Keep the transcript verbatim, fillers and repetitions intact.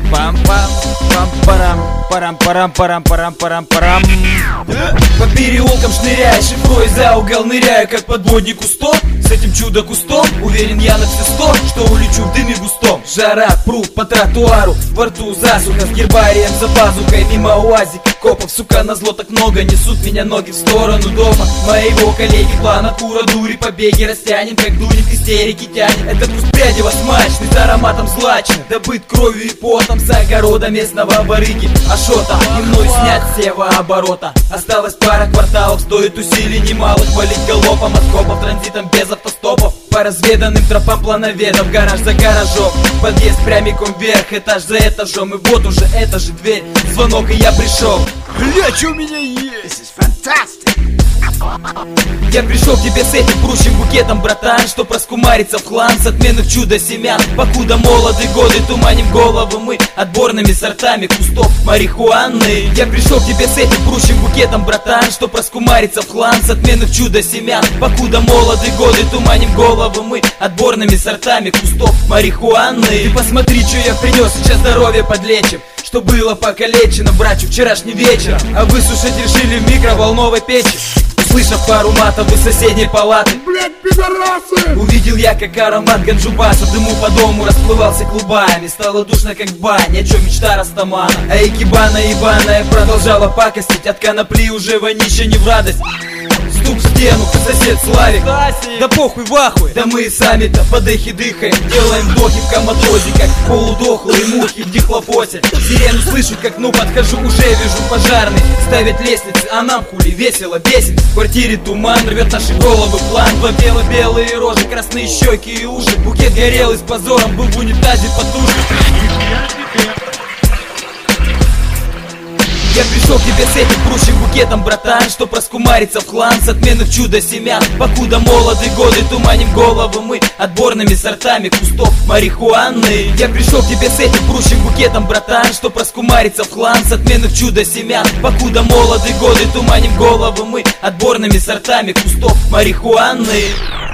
Пам-пам, пам-парам, парам-парам-парам-парам-парам-парам. По переулкам шныряя, шифруя за угол ныряя, как подводник кустом. С этим чудо-кустом уверен я на все сто, что улечу в дыме густом. Жара, пруд по тротуару, во рту засуха, с гербарием за пазухой. Мимо уазика копов, сука, назло так много, несут меня ноги в сторону дома моего коллеги. План от кура, дури, побеги растянем, как дурик, истерики тянем. Это куст прядево смачный, с ароматом злачным, добыт кровью и потом с огорода местного барыги Ашота. И мной снять все оборота. Осталось пара кварталов, стоит усилий немалых валить галопом от копов, транзитом без автостопов. По разведанным тропам плановедов, гараж за гаражом, подъезд прямиком вверх, этаж за этажом. И вот уже эта же дверь, звонок, и я пришел. Бля, что у меня есть? Я пришел к тебе с этим прущим букетом, братан, что проскумарится в хлам с отменных чудо-семян. Покуда молоды годы, туманим голову мы отборными сортами кустов марихуаны. Я пришел к тебе с этим прущим букетом, братан, что проскумарится в хлам с отменных чудо-семян. Покуда молоды годы, туманим голову мы отборными сортами кустов марихуаны. Ты посмотри, что я принес, сейчас здоровье подлечим, что было покалечено, братью, вчерашним вечером. А высушить решили в микроволновой печи. Услышав пару матов из соседней палаты, блять, пидорасы! Увидел я, как аромат ганджубаса в дыму по дому расплывался клубами. Стало душно, как в бане, о чем мечта Растамана. А экибана ебаная продолжала пакостить, от конопли уже вонища не в радость. Стук в стену, сосед Славик. Да похуй, вахуй. Да мы и сами-то по дыхе дыхаем, делаем вдохи в коматозе, как полудохлые мухи в дихлопоте. Сирену слышу, как ну подхожу, уже вижу пожарный. Ставят лестницы, а нам хули весело бесит. В квартире туман, рвет наши головы план. Два бело-белые рожи, красные щеки и уши. Букет горел и с позором был в унитазе потушен. Я пришел к тебе с этим прущим букетом, братан, что проскумарится в хлам с отменных чудо-семян. Покуда молоды годы, туманим голову мы отборными сортами кустов марихуаны. Я пришел к тебе с этим прущим букетом, братан, что проскумарится в хлам с отменных чудо-семян. Покуда молоды годы, туманим голову мы отборными сортами кустов марихуаны.